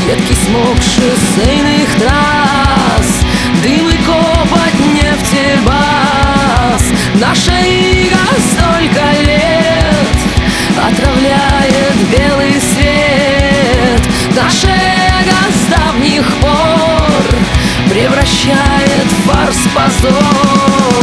едкий смог шоссейных трасс, дым и копоть нефтебаз. Наша ига столько лет отравляет белый свет. Наше эго с давних пор превращает в фарс-позор.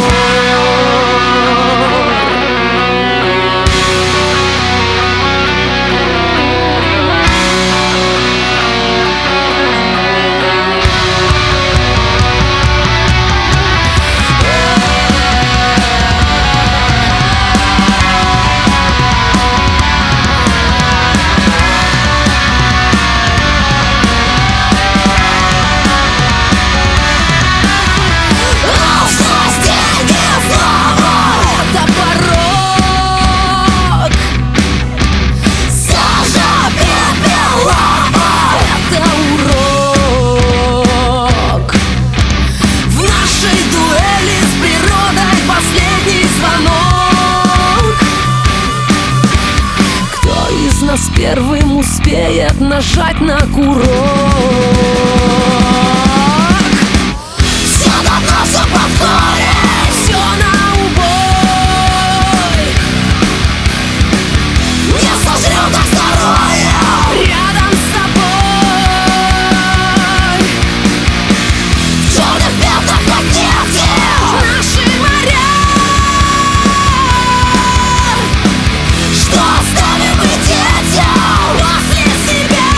Нас первым успеет нажать на курок. Все давно, все повторе, все на убой. Не сожрем так здоровье рядом с собой. В черных пятнах от нефти наши моря. Что оставим мы после себя?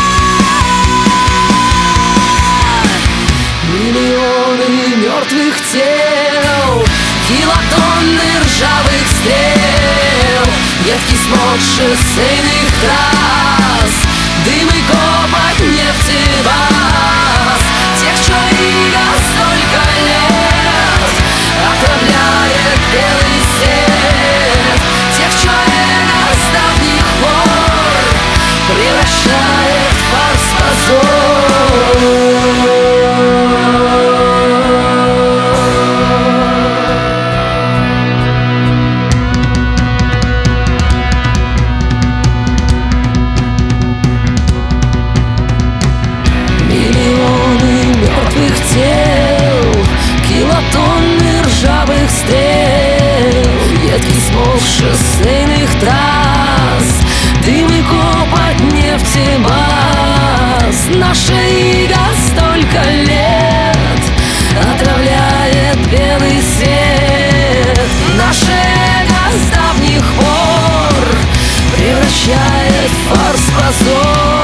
Миллионы мертвых тел, килотонны ржавых стрел, едкий смог шоссейных трасс, дым и копоть нефтебаз. Тех, чья ига столько лет отравляет белый свет. Тех, чья эго с давних пор превращает в фарс-позор. Миллионы мертвых тел, килотонны ржавых стрел, едкий смог шоссейных трасс, дым и копоть нефтебаз. Наша ига столько лет отравляет белый свет. Наше эго с давних пор превращает в фарс-позор.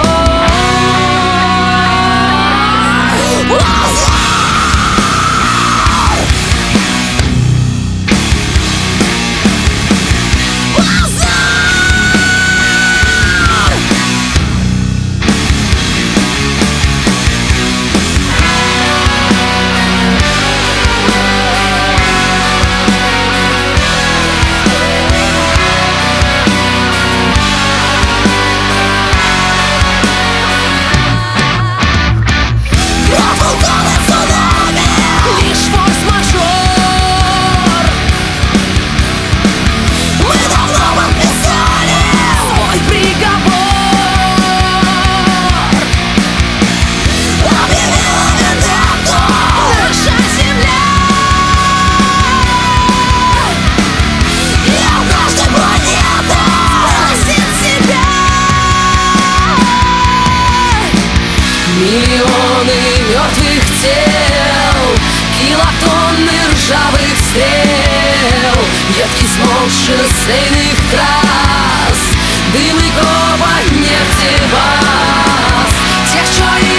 Миллионы мертвых тел, килотонны ржавых стрел, едкий смог шоссейных трасс, дым и копоть нефтебаз. Тех, чья